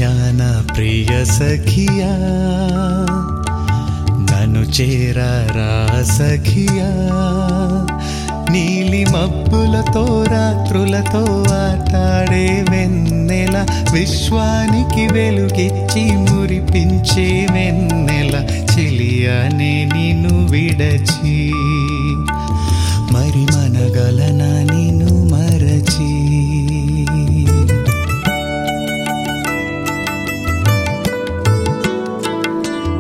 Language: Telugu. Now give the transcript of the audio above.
మధ్యాహ్న ప్రియ సఖియా నన్ను చేరారా సఖియా నీలి మబ్బులతో రాత్రులతో ఆటాడే వెన్నెల విశ్వానికి వెలుగిచ్చి మురిపించే వెన్నెల చెలియానే నిన్ను విడచి మరి మనగల